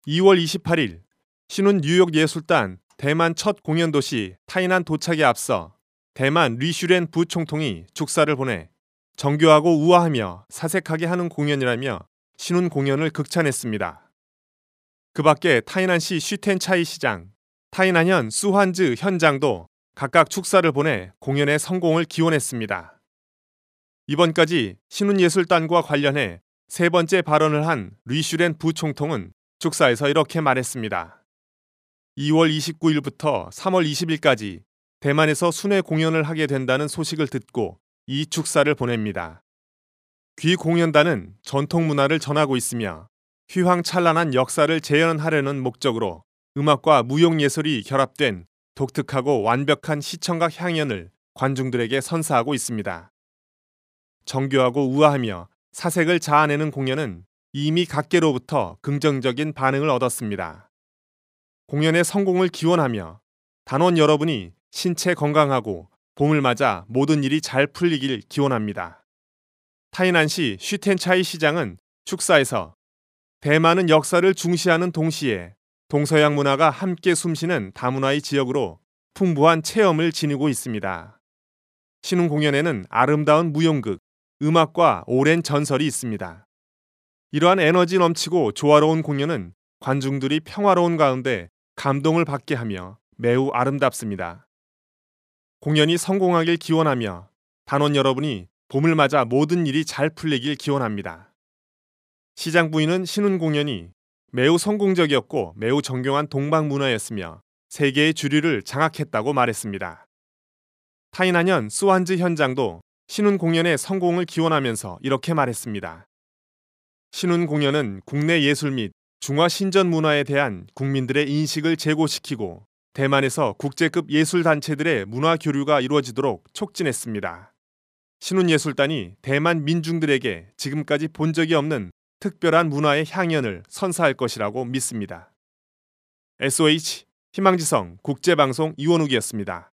2월 28일 신혼 뉴욕 예술단 대만 첫 공연 도시 타이난 도착에 앞서 대만 리슈렌 부총통이 축사를 보내 정교하고 우아하며 사색하게 하는 공연이라며 신혼 공연을 극찬했습니다. 그 밖에 타이난시 쉬텐차이 시장, 타이난현 수환즈 현장도 각각 축사를 보내 공연의 성공을 기원했습니다. 이번까지 신혼예술단과 관련해 세 번째 발언을 한 리슈렌 부총통은 축사에서 이렇게 말했습니다. 2월 29일부터 3월 20일까지 대만에서 순회 공연을 하게 된다는 소식을 듣고 이 축사를 보냅니다. 귀 공연단은 전통 문화를 전하고 있으며 휘황찬란한 역사를 재현하려는 목적으로 음악과 무용예술이 결합된 독특하고 완벽한 시청각 향연을 관중들에게 선사하고 있습니다. 정교하고 우아하며 사색을 자아내는 공연은 이미 각계로부터 긍정적인 반응을 얻었습니다. 공연의 성공을 기원하며 단원 여러분이 신체 건강하고 봄을 맞아 모든 일이 잘 풀리길 기원합니다. 타이난시 쉬텐차이 시장은 축사에서 대만은 역사를 중시하는 동시에 동서양 문화가 함께 숨쉬는 다문화의 지역으로 풍부한 체험을 지니고 있습니다. 신혼 공연에는 아름다운 무용극, 음악과 오랜 전설이 있습니다. 이러한 에너지 넘치고 조화로운 공연은 관중들이 평화로운 가운데 감동을 받게 하며 매우 아름답습니다. 공연이 성공하길 기원하며 단원 여러분이 봄을 맞아 모든 일이 잘 풀리길 기원합니다. 시장 부인은 신혼 공연이 매우 성공적이었고 매우 정교한 동방 문화였으며 세계의 주류를 장악했다고 말했습니다. 타이난현 수완즈 현장도 신혼 공연의 성공을 기원하면서 이렇게 말했습니다. 신혼 공연은 국내 예술 및 중화 신전 문화에 대한 국민들의 인식을 제고시키고 대만에서 국제급 예술단체들의 문화 교류가 이루어지도록 촉진했습니다. 신혼예술단이 대만 민중들에게 지금까지 본 적이 없는 특별한 문화의 향연을 선사할 것이라고 믿습니다. SOH 희망지성 국제방송 이원욱이었습니다.